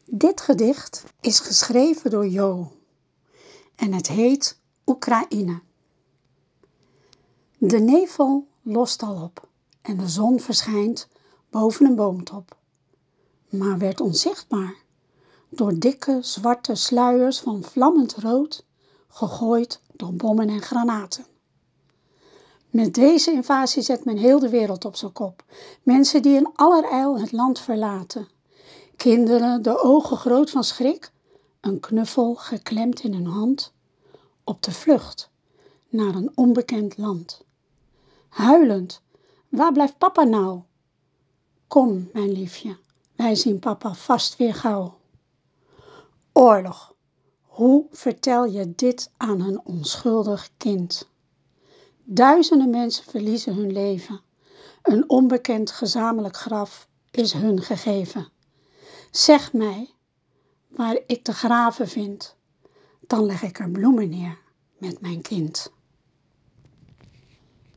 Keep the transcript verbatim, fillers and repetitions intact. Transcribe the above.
Dit gedicht is geschreven door Jo en het heet Oekraïne. De nevel lost al op en de zon verschijnt boven een boomtop, maar werd onzichtbaar door dikke zwarte sluiers van vlammend rood, gegooid door bommen en granaten. Met deze invasie zet men heel de wereld op zijn kop. Mensen die in allerijl het land verlaten. Kinderen, de ogen groot van schrik, een knuffel geklemd in hun hand, op de vlucht naar een onbekend land. Huilend, waar blijft papa nou? Kom, mijn liefje, wij zien papa vast weer gauw. Oorlog, hoe vertel je dit aan een onschuldig kind? Duizenden mensen verliezen hun leven. Een onbekend gezamenlijk graf is hun gegeven. Zeg mij waar ik te graven vind, dan leg ik er bloemen neer met mijn kind.